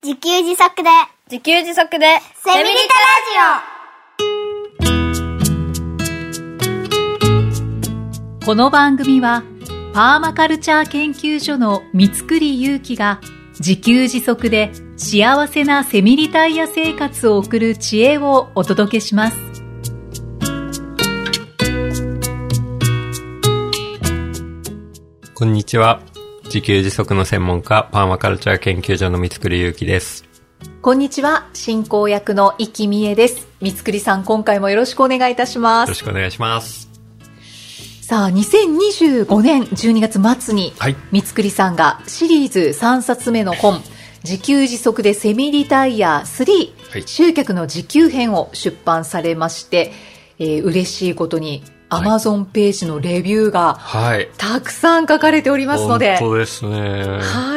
自給自足でセミリタラジオ。この番組はパーマカルチャー研究所の三栗祐希が自給自足で幸せなセミリタイヤ生活を送る知恵をお届けします。 こんにちは。自給自足の専門家、パーマカルチャー研究所の三栗祐希です。 こんにちは。進行役の生きみえです。三栗さん、今回もよろしくお願いいたします。 よろしくお願いします。 さあ、2025年12月末に、三栗さんがシリーズ3冊目の本、自給自足でセミリタイヤ3、集客の自給編を出版されまして、嬉しいことに、Amazon ページのレビューがたくさん書かれておりますので、 本当ですね。 はい、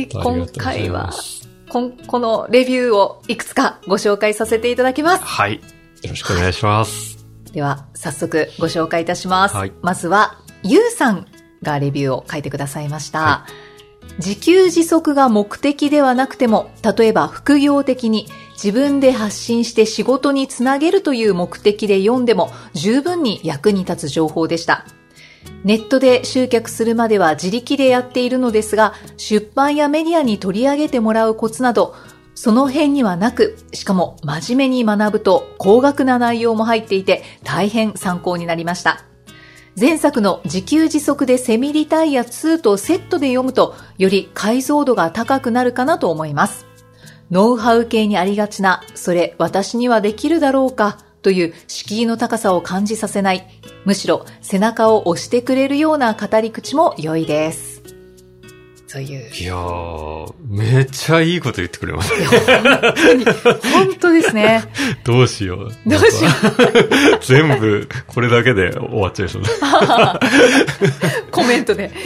今回はこのレビューをいくつかご紹介させていただきます。 はい、よろしくお願いします。 では早速ご紹介いたします。まずはゆうさんがレビューを書いてくださいました。自給自足が目的ではなくても、例えば副業的に自分で発信して仕事につなげるという目的で読んでも十分に役に立つ情報でした。ネットで集客するまでは自力でやっているのですが、出版やメディアに取り上げてもらうコツなど、その辺にはなく、しかも真面目に学ぶと高額な内容も入っていて大変参考になりました。前作の自給自足でセミリタイヤ2とセットで読むと、より解像度が高くなるかなと思います。ノウハウ系にありがちな、それ私にはできるだろうかという敷居の高さを感じさせない、むしろ背中を押してくれるような語り口も良いです。という。 いやー、めっちゃいいこと言ってくれますね。 本当ですね。 どうしよう。全部これだけで終わっちゃいそうだ。 コメントで。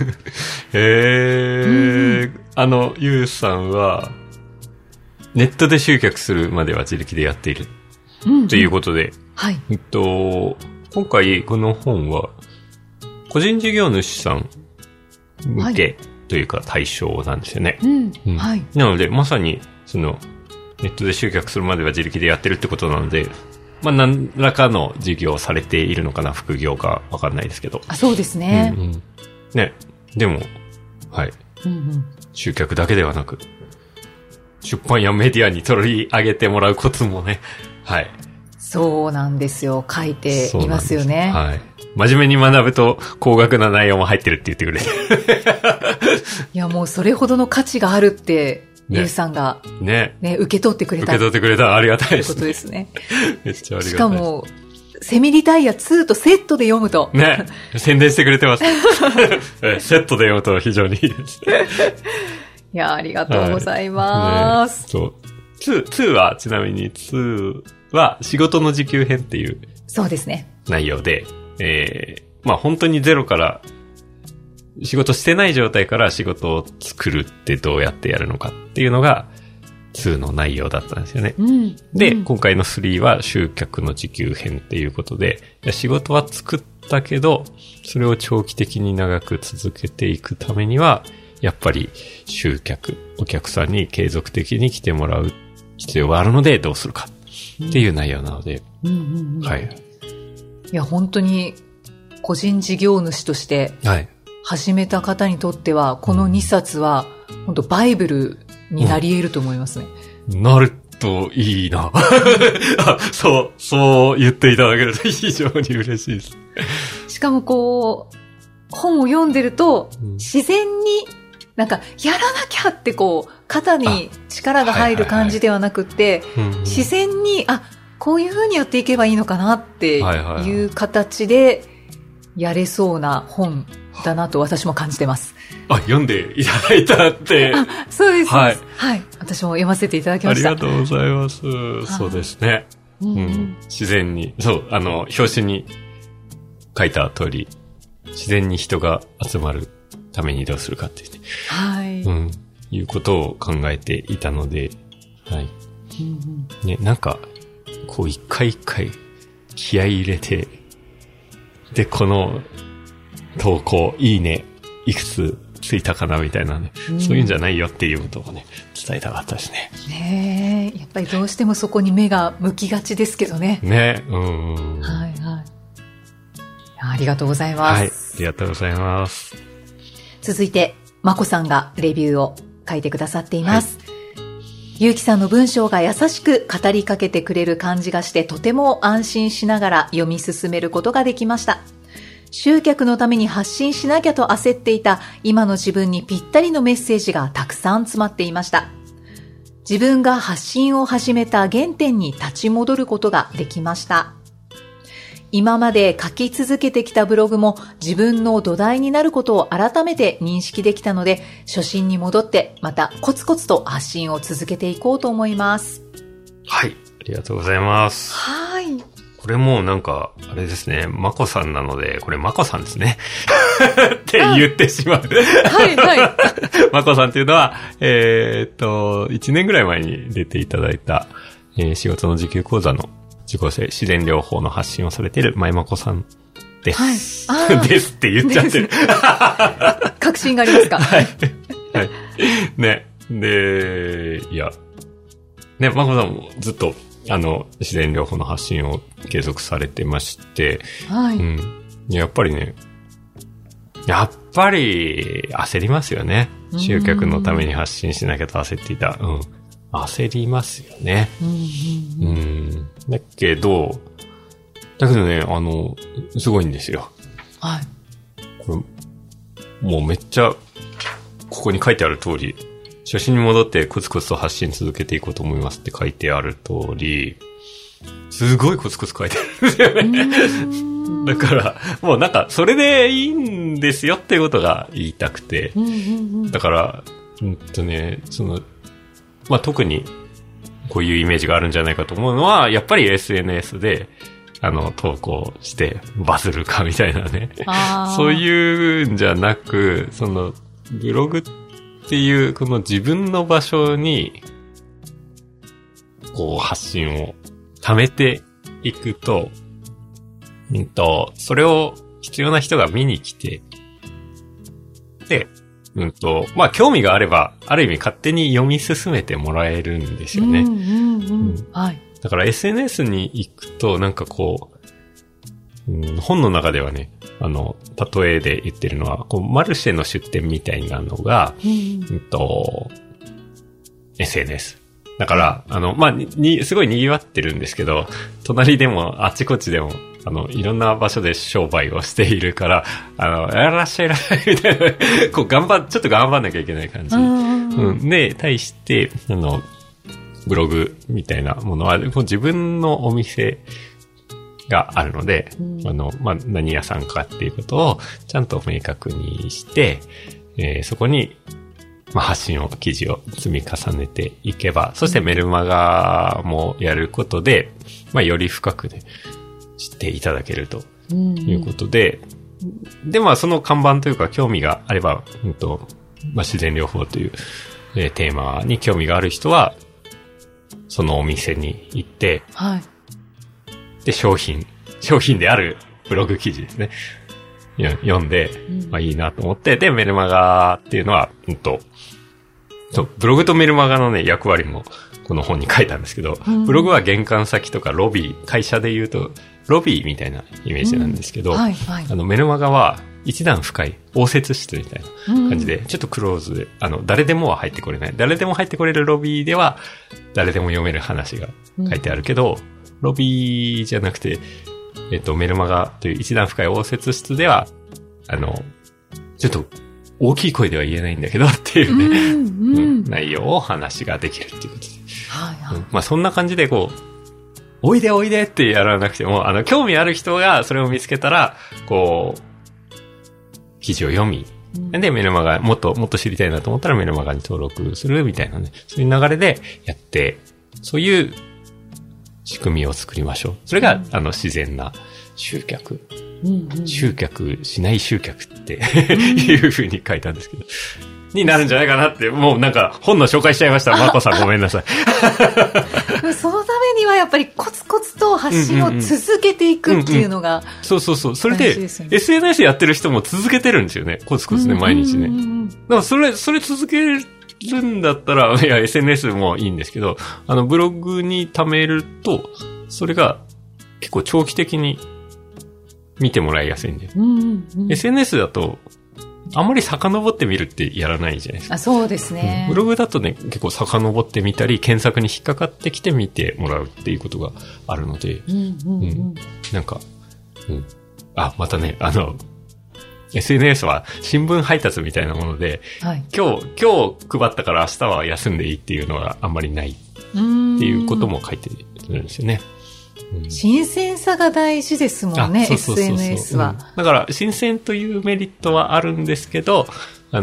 ゆうさんは、ネットで集客するまでは自力でやっている。ということで、今回この本は、個人事業主さん向けというか対象なんですよね。なので、まさに、ネットで集客するまでは自力でやってるってことなので、何らかの事業をされているのかな、副業かわかんないですけど。 そうですね。 ね、でも、集客だけではなく、出版やメディアに取り上げてもらうコツもね、 そうなんですよ。書いていますよね。 真面目に学ぶと高額な内容も入ってるって言ってくれる。 いや、もうそれほどの価値があるって、ゆうさんがね、受け取ってくれた。 受け取ってくれた。ありがたいですね。 ということですね。 めっちゃありがたい。 しかも、セミリタイヤ2とセットで読むと。 ね、宣伝してくれてます。セットで読むと非常にいいです。 いや、ありがとうございます。 2は、ちなみに2は仕事の自給編っていう。 そうですね。 内容で、本当にゼロから仕事してない状態から仕事を作るってどうやってやるのかっていうのが2の内容だったんですよね。で、今回の3は集客の自給編っていうことで、仕事は作ったけど、それを長期的に長く続けていくためには、やっぱり集客、お客さんに継続的に来てもらう必要があるのでどうするかっていう内容なので、いや、本当に個人事業主として始めた方にとっては、この2冊は本当バイブルになり得ると思いますね。 なるといいな。そう言っていただけると非常に嬉しいです。 しかも本を読んでると、自然にやらなきゃって肩に力が入る感じではなくって、自然に、こういう風にやっていけばいいのかなっていう形でやれそうな本だなと私も感じてます。 読んでいただいたって。 そうです。私も読ませていただきました。 ありがとうございます。そうですね。自然に、表紙に書いた通り、自然に人が集まるためにどうするかっていうことを考えていたので、ね、一回一回気合い入れて、で、この投稿、いいね、いくつついたかなみたいなね、そういうんじゃないよっていうことをね、伝えたかったですね。 ねえ、やっぱりどうしてもそこに目が向きがちですけどね。 ね、 はいはい。ありがとうございます。 はい、ありがとうございます。 続いて、まこさんがレビューを書いてくださっています。ゆうきさんの文章が優しく語りかけてくれる感じがして、とても安心しながら読み進めることができました。集客のために発信しなきゃと焦っていた今の自分にぴったりのメッセージがたくさん詰まっていました。自分が発信を始めた原点に立ち戻ることができました。今まで書き続けてきたブログも自分の土台になることを改めて認識できたので、初心に戻ってまたコツコツと発信を続けていこうと思います。 はい、ありがとうございます。 はい。 これもなんか、あれですね、まこさんなので、これまこさんですね。って言ってしまう。 はいはい。 まこさんっていうのは、1年ぐらい前に出ていただいた、仕事の時給講座の自己性自然療法の発信をされている前まこさんです。はい、ですって言っちゃってる。 確信がありますか？ はい。はい。ね。で、いや、ね、まこさんもずっと、自然療法の発信を継続されてまして、 はい。 うん。やっぱりね、焦りますよね。集客のために発信しなきゃと焦っていた。焦りますよね。だけどね、すごいんですよ。 はい。 これ、もうめっちゃ、ここに書いてある通り、初心に戻ってコツコツと発信続けていこうと思いますって書いてある通り、すごいコツコツ書いてあるんですよね。だから、もうなんか、それでいいんですよっていうことが言いたくて。だから、特に、こういうイメージがあるんじゃないかと思うのは、やっぱり SNS で、投稿してバズるかみたいなね。そういうんじゃなく、ブログっていう、この自分の場所に、こう、発信を貯めていくと、それを必要な人が見に来て、で、興味があれば、ある意味勝手に読み進めてもらえるんですよね。 はい。 だから SNS に行くと、なんかこう、本の中ではね、例えで言ってるのは、こう、マルシェの出店みたいなのが、SNS。だから、すごい賑わってるんですけど、隣でも、あちこちでも、いろんな場所で商売をしているから、らっしゃいらっしゃいみたいな、こう、ちょっと頑張んなきゃいけない感じ。で、対して、ブログみたいなものは、自分のお店があるので、何屋さんかっていうことをちゃんと明確にして、そこに、発信記事を積み重ねていけば、そしてメルマガもやることで、より深くね、知っていただけるということで、で、その看板というか興味があれば、自然療法という、テーマに興味がある人は、そのお店に行って、 はい。 で、商品であるブログ記事ですね。読んで、いいなと思って、で、メルマガっていうのは、ブログとメルマガのね、役割もこの本に書いたんですけど、ブログは玄関先とかロビー、会社で言うと、ロビーみたいなイメージなんですけど、メルマガは一段深い応接室みたいな感じで、ちょっとクローズで、誰でもは入ってこれない。誰でも入ってこれるロビーでは、誰でも読める話が書いてあるけど、ロビーじゃなくて、メルマガという一段深い応接室では、ちょっと大きい声では言えないんだけどっていうね、内容を話ができるっていうことで。そんな感じでこう、おいでおいでってやらなくても、興味ある人がそれを見つけたら、こう、記事を読み、で、メルマガ、もっと知りたいなと思ったらメルマガに登録するみたいなね、そういう流れでやって、そういう仕組みを作りましょう。それが、自然な集客。集客しない集客っていう風に書いたんですけど。 になるんじゃないかなって、もうなんか本の紹介しちゃいました。まこさんごめんなさい。 そのためにはやっぱりコツコツと発信を続けていくっていうのが、 そうそうそう。それで、SNS やってる人も続けてるんですよね。コツコツね、毎日ね。だからそれ続けるんだったら、いや、SNS もいいんですけど、ブログに貯めると、それが結構長期的に見てもらいやすいんで。SNS だと、あんまり遡ってみるってやらないじゃないですか。 そうですね。 ブログだとね、結構遡ってみたり、検索に引っかかってきて見てもらうっていうことがあるので、なんか、またね、SNS は新聞配達みたいなもので、はい、今日配ったから明日は休んでいいっていうのはあんまりないっていうことも書いてるんですよね。 新鮮さが大事ですもんね、SNS は。 だから、新鮮というメリットはあるんですけど、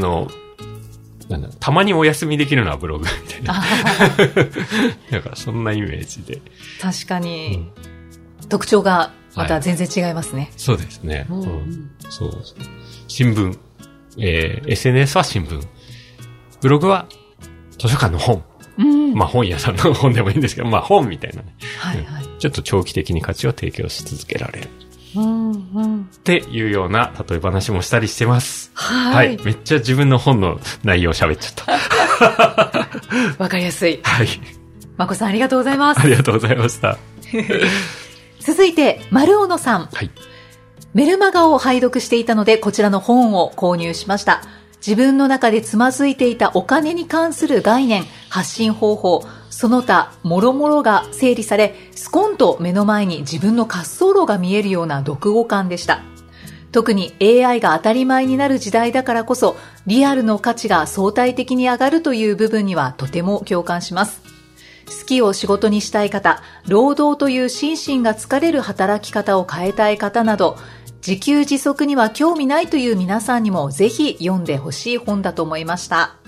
たまにお休みできるのはブログみたいな。だから、そんなイメージで。 確かに、特徴がまた全然違いますね。 そうですね。そう。新聞、SNS は新聞。ブログは図書館の本。まあ本屋さんの本でもいいんですけど、まあ本みたいなね。ちょっと長期的に価値を提供し続けられる。っていうような例え話もしたりしてます。はい。めっちゃ自分の本の内容喋っちゃった。 わかりやすい。 はい。 まこさんありがとうございます。 ありがとうございました。 続いて、丸尾野さん。はい。メルマガを拝読していたので、こちらの本を購入しました。自分の中でつまずいていたお金に関する概念、発信方法、その他、もろもろが整理され、スコンと目の前に自分の滑走路が見えるような読後感でした。特に AI が当たり前になる時代だからこそ、リアルの価値が相対的に上がるという部分にはとても共感します。好きを仕事にしたい方、労働という心身が疲れる働き方を変えたい方など、自給自足には興味ないという皆さんにもぜひ読んでほしい本だと思いました。はい。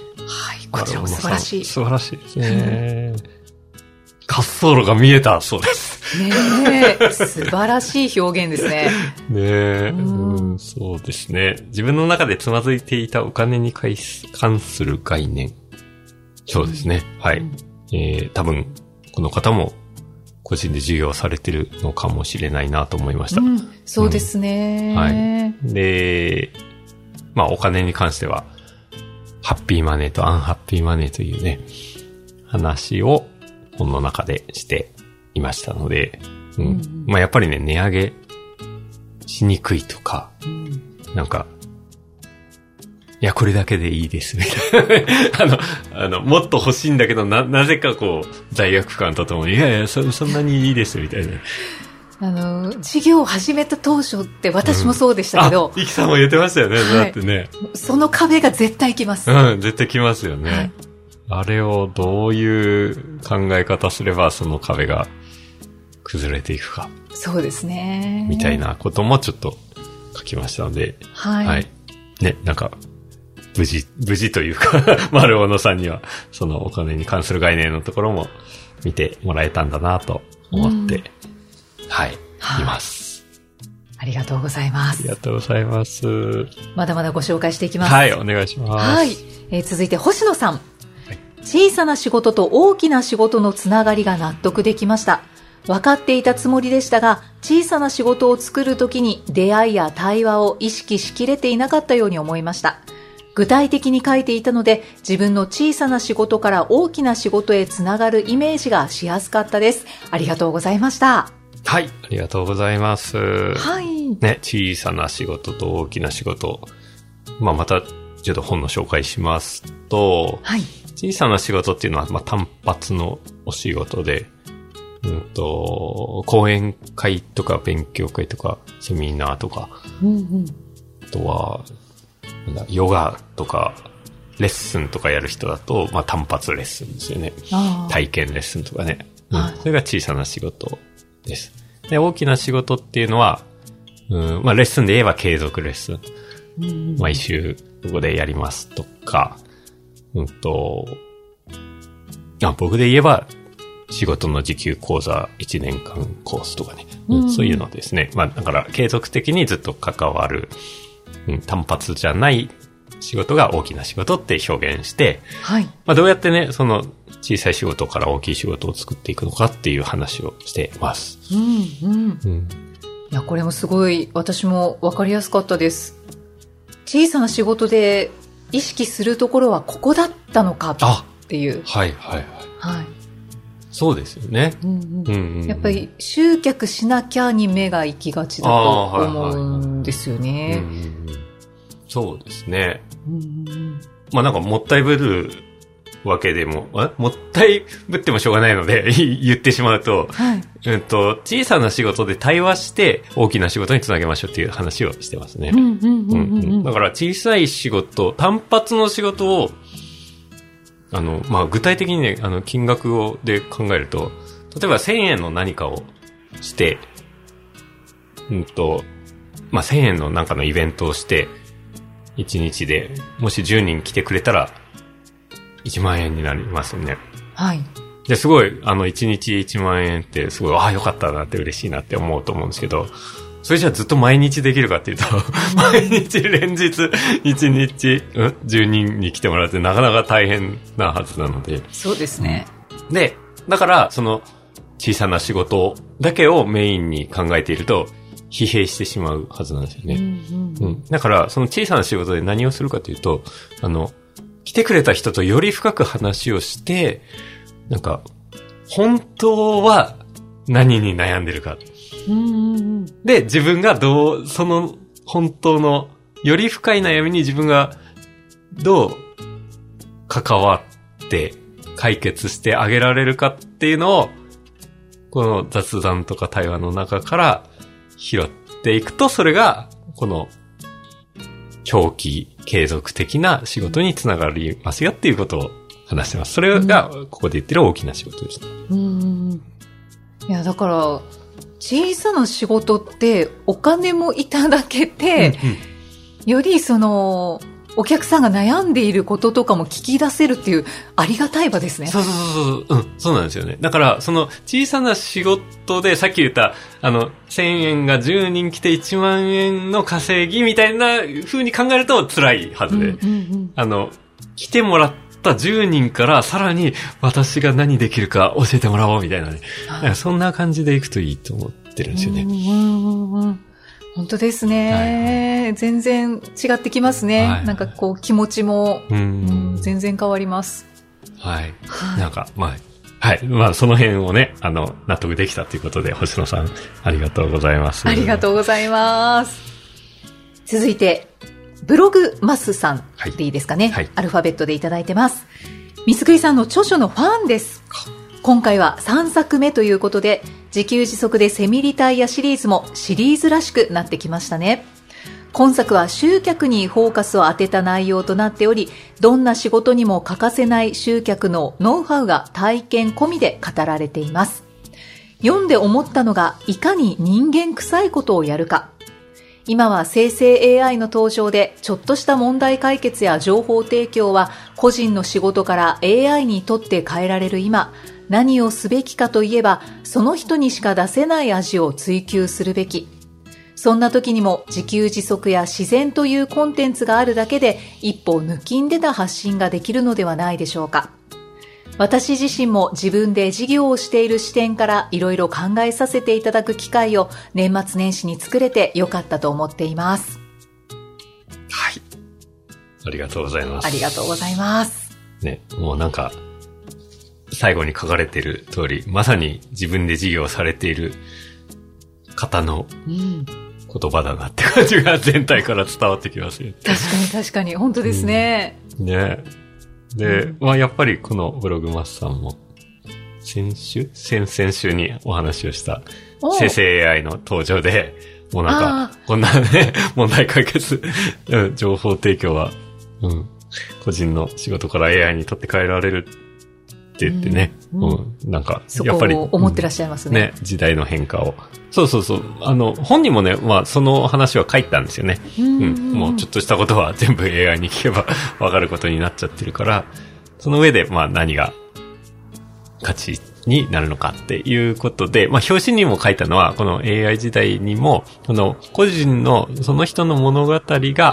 はい。こちらも素晴らしい。 素晴らしいですね。滑走路が見えたそうです。 ねえ、素晴らしい表現ですね。 ねえ、そうですね。自分の中でつまずいていたお金に関する概念。そうですね。はい。多分、この方も、個人で授業されてるのかもしれないなと思いました。 そうですね、 はい。で、まあお金に関しては、ハッピーマネーとアンハッピーマネーというね、話を本の中でしていましたので、まあやっぱりね、値上げしにくいとか、なんか、いや、これだけでいいです、みたいな。もっと欲しいんだけど、なぜかこう、罪悪感とともに、いやいや、そんなにいいです、みたいな。 事業を始めた当初って私もそうでしたけど。 イキさんも言ってましたよね、だってね。 その壁が絶対来ます。 絶対来ますよね。はい、あれをどういう考え方すれば、その壁が崩れていくか。 そうですね。 みたいなこともちょっと書きましたので。はい。ね、なんか、無事というか、丸尾野さんには、そのお金に関する概念のところも見てもらえたんだなと思って、います。 ありがとうございます。 ありがとうございます。 まだまだご紹介していきます。 はい、お願いします。 はい。続いて、星野さん。小さな仕事と大きな仕事のつながりが納得できました。分かっていたつもりでしたが、小さな仕事を作るときに出会いや対話を意識しきれていなかったように思いました。具体的に書いていたので、自分の小さな仕事から大きな仕事へつながるイメージがしやすかったです。ありがとうございました。 はい、ありがとうございます。 はい。 ね、小さな仕事と大きな仕事。まあ、また、ちょっと本の紹介しますと、はい。小さな仕事っていうのは、まあ、単発のお仕事で、講演会とか勉強会とか、セミナーとか、あとは、ヨガとか、レッスンとかやる人だと、まあ単発レッスンですよね。体験レッスンとかね。それが小さな仕事です。で、大きな仕事っていうのは、まあレッスンで言えば継続レッスン。毎週ここでやりますとか、僕で言えば、仕事の時給講座1年間コースとかね。そういうのですね。まあだから継続的にずっと関わる、単発じゃない仕事が大きな仕事って表現して、 はい。 まあどうやってね、その小さい仕事から大きい仕事を作っていくのかっていう話をしています。 うんうん。 うん。 いや、これもすごい私もわかりやすかったです。小さな仕事で意識するところはここだったのかっていう。 はいはいはい。 はい。 そうですよね。 うんうん。やっぱり集客しなきゃに目が行きがちだと思うんですよね。 そうですね。 うんうん、 まあなんかもったいぶるわけでも、もったいぶってもしょうがないので言ってしまうと、 はい、 小さな仕事で対話して大きな仕事につなげましょうっていう話をしてますね。だから小さい仕事、単発の仕事をまあ、具体的にね、金額で考えると、例えば1000円の何かをして、まあ、1000円のなんかのイベントをして、1日で、もし10人来てくれたら、1万円になりますよね。 はい。 で、すごい、1日1万円ってすごい、ああ、よかったなって嬉しいなって思うと思うんですけど、それじゃあずっと毎日できるかっていうと、毎日連日1日、10人に来てもらうってなかなか大変なはずなので。 そうですね。 で、だからその小さな仕事だけをメインに考えていると疲弊してしまうはずなんですよね。だからその小さな仕事で何をするかというと、来てくれた人とより深く話をして、なんか、本当は何に悩んでるか。で、自分がその本当のより深い悩みに自分がどう関わって解決してあげられるかっていうのを、この雑談とか対話の中から拾っていくと、それがこの長期継続的な仕事につながりますよっていうことを話してます。それがここで言ってる大きな仕事です。 いや、だから小さな仕事ってお金もいただけて、よりお客さんが悩んでいることとかも聞き出せるっていうありがたい場ですね。 そう。そうなんですよね。だから、その小さな仕事でさっき言った、1000円が10人来て1万円の稼ぎみたいな風に考えると辛いはずで、来てもらった10人からさらに私が何できるか教えてもらおうみたいなね。そんな感じでいくといいと思ってるんですよね。 本当ですね、はい、全然違ってきますね、はい、なんかこう気持ちも全然変わります。 はい。なんかまあその辺をね納得できたということで星野さんありがとうございます。 ありがとうございます。続いてブログマスさんでいいですかね、はい、アルファベットでいただいてます。三つくりさんの著書のファンです。今回は3作目ということで自給自足でセミリタイアシリーズもシリーズらしくなってきましたね。今作は集客にフォーカスを当てた内容となっており、どんな仕事にも欠かせない集客のノウハウが体験込みで語られています。読んで思ったのがいかに人間臭いことをやるか。今は生成 AI の登場でちょっとした問題解決や情報提供は個人の仕事から AI にとって変えられる今、何をすべきかといえばその人にしか出せない味を追求するべき。そんな時にも自給自足や自然というコンテンツがあるだけで一歩抜きんでた発信ができるのではないでしょうか。私自身も自分で事業をしている視点からいろいろ考えさせていただく機会を年末年始に作れてよかったと思っています。 はい。ありがとうございます。 ありがとうございます。 ね、もうなんか、最後に書かれている通り、まさに自分で事業されている方の言葉だなって感じが全体から伝わってきますよ。 確かに、本当ですね。 ね。で、まあやっぱりこのブログマスさんも、先週にお話をした生成 AI の登場で、もうなんか、こんなね、問題解決、情報提供は、個人の仕事から AI に取って変えられるって言ってね、なんか、やっぱり、 そこを思ってらっしゃいますね。 時代の変化を。そう。本人もね、まあ、その話は書いたんですよね。もうちょっとしたことは全部 AI に聞けばわかることになっちゃってるから、その上で、まあ、何が価値になるのかっていうことで、まあ、表紙にも書いたのは、この AI 時代にも、個人の、その人の物語が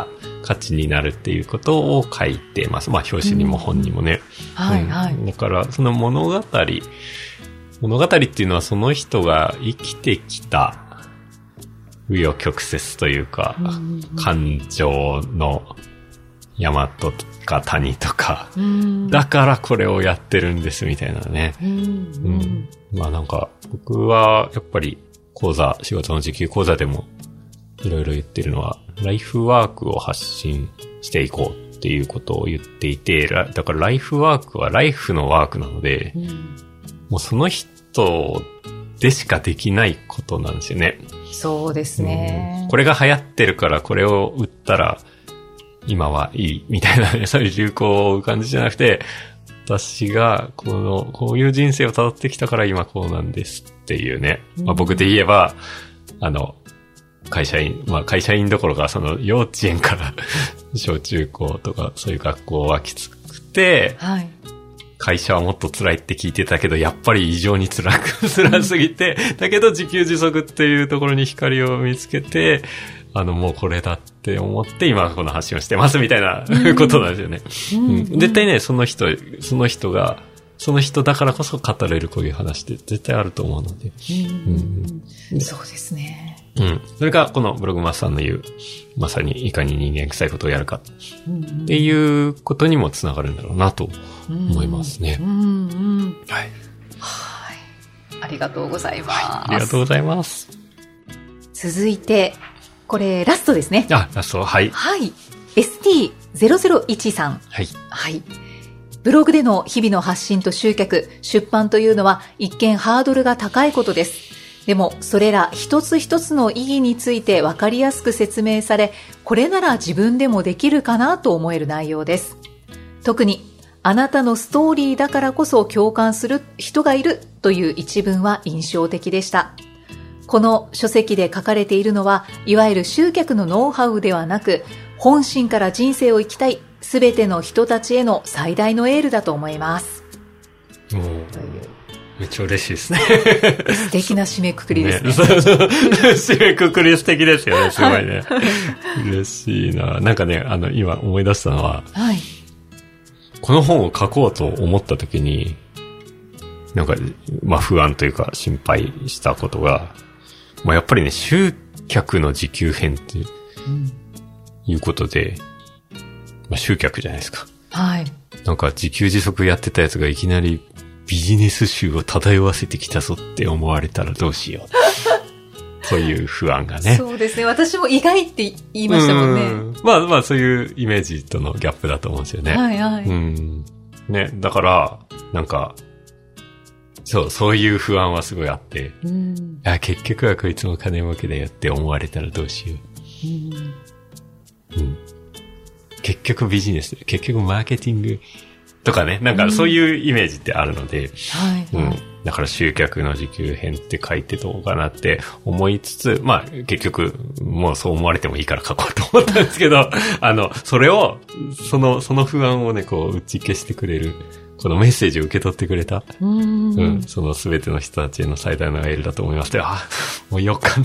価値になるっていうことを書いてます。まあ表紙にも本にもね。 はいはい。 だからその物語っていうのはその人が生きてきた紆余曲折というか、感情の山とか谷とか、だからこれをやってるんですみたいなね。まあなんか僕はやっぱり仕事の時給講座でもいろいろ言ってるのは、ライフワークを発信していこうっていうことを言っていて、だからライフワークはライフのワークなので、もうその人でしかできないことなんですよね。 そうですね。 これが流行ってるからこれを売ったら今はいいみたいなね、そういう流行を感じじゃなくて、私がこういう人生を辿ってきたから今こうなんですっていうね。まあ僕で言えば、会社員どころかその幼稚園から小中高とかそういう学校はきつくて、はい、会社はもっと辛いって聞いてたけど、やっぱり異常に辛すぎて、だけど自給自足っていうところに光を見つけて、もうこれだって思って今この発信をしてますみたいなことなんですよね。絶対ね、その人だからこそ語れるこういう話って絶対あると思うので。 そうですね。 それがこのブログマスさんの言う、まさにいかに人間臭いことをやるかっていうことにもつながるんだろうなと思いますね。はい。 ありがとうございます。 ありがとうございます。 続いて、これラストですね。 ラスト、はい。 はい。ST001 さん。 はい。 はい。ブログでの日々の発信と集客、出版というのは一見ハードルが高いことです。でもそれら一つ一つの意義について分かりやすく説明され、これなら自分でもできるかなと思える内容です。特にあなたのストーリーだからこそ共感する人がいるという一文は印象的でした。この書籍で書かれているのは、いわゆる集客のノウハウではなく、本心から人生を生きたいすべての人たちへの最大のエールだと思います。 めっちゃ嬉しいですね。 素敵な締めくくりですね。 締めくくり素敵ですよね、すごいね。嬉しいな。なんかね、今思い出したのは、この本を書こうと思った時に、なんか、まあ不安というか心配したことが、まあやっぱりね、集客の時給編っていうことで、まあ集客じゃないですか。 はい。 なんか自給自足やってたやつがいきなりビジネス臭を漂わせてきたぞって思われたらどうしよう。そういう不安がね。 そうですね。私も意外って言いましたもんね。 まあそういうイメージとのギャップだと思うんですよね。 はいはい。 ね、だから、なんか、そういう不安はすごいあって、結局はこいつも金儲けだよって思われたらどうしよう。結局ビジネス、結局マーケティングとかね、なんかそういうイメージってあるので、だから集客の時給編って書いてどうかなって思いつつ、まあ結局もうそう思われてもいいから書こうと思ったんですけど、それを、その不安をね、こう打ち消してくれる、このメッセージを受け取ってくれた。その全ての人たちへの最大のエールだと思いまして、もうよかった。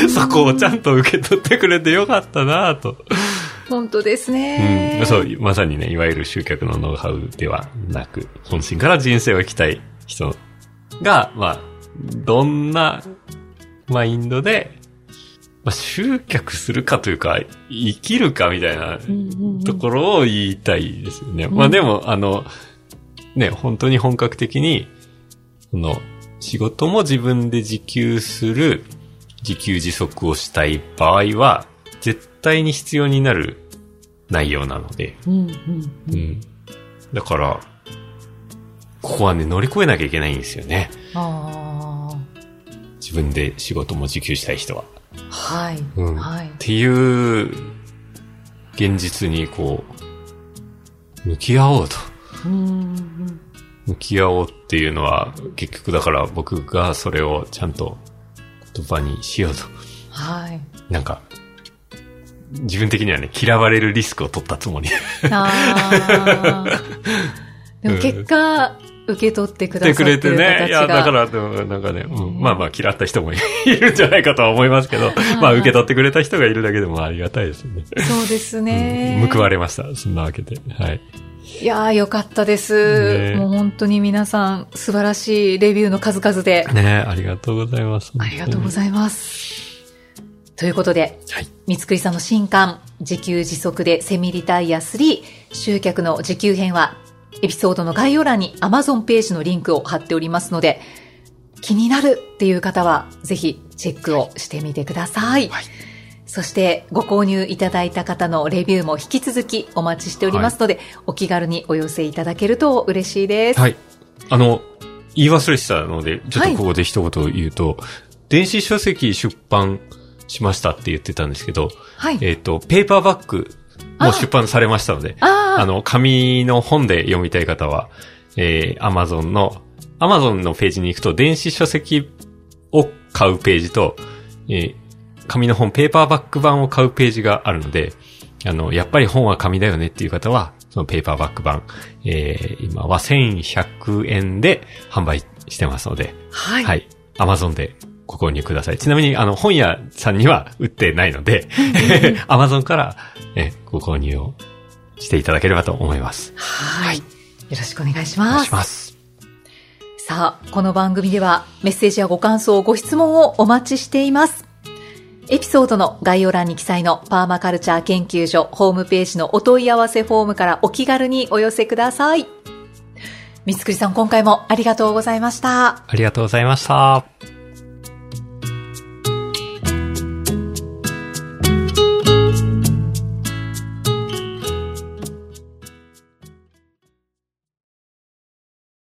そこをちゃんと受け取ってくれてよかったなと。 本当ですね。 そう、まさにね、いわゆる集客のノウハウではなく、本心から人生を生きたい人が、まあ、どんなマインドで、まあ、集客するかというか、生きるかみたいなところを言いたいですよね。まあでも、ね、本当に本格的に、仕事も自分で自給する、自給自足をしたい場合は、絶対に必要になる内容なので。だから、ここはね、乗り越えなきゃいけないんですよね。自分で仕事も自給したい人は。 はい。 っていう現実にこう、向き合おうと。向き合おうっていうのは、結局だから僕がそれをちゃんと言葉にしようと。なんか、自分的にはね、嫌われるリスクを取ったつもり。 でも結果、受け取ってくださってる形が。 てくれてね。いや、だから、なんかね、まあまあ嫌った人もいるんじゃないかとは思いますけど、まあ受け取ってくれた人がいるだけでもありがたいですよね。 そうですね。 報われました。そんなわけで。はい。 いやー、よかったです。もう本当に皆さん、素晴らしいレビューの数々で。 ね、ありがとうございます。 ありがとうございます。ということで、はい、三つくりさんの新刊、自給自足でセミリタイヤ3、集客の自給編は、エピソードの概要欄に Amazon ページのリンクを貼っておりますので、気になるっていう方は、ぜひチェックをしてみてください。はい、そして、ご購入いただいた方のレビューも引き続きお待ちしておりますので、はい、お気軽にお寄せいただけると嬉しいです。 はい。言い忘れてたので、ちょっとここで一言言うと、はい、電子書籍出版しましたって言ってたんですけど、はい、ペーパーバッグも出版されましたので、紙の本で読みたい方は、Amazon のページに行くと、電子書籍を買うページと、紙の本、ペーパーバッグ版を買うページがあるので、やっぱり本は紙だよねっていう方は、そのペーパーバッグ版、今は1100円で販売してますので、はい。はい。Amazon でご購入ください。ちなみに、本屋さんには売ってないので、Amazon から、ご購入をしていただければと思います。 はい。よろしくお願いします。 お願いします。 さあ、この番組ではメッセージやご感想、ご質問をお待ちしています。エピソードの概要欄に記載のパーマカルチャー研究所ホームページのお問い合わせフォームからお気軽にお寄せください。三つくりさん、今回もありがとうございました。 ありがとうございました。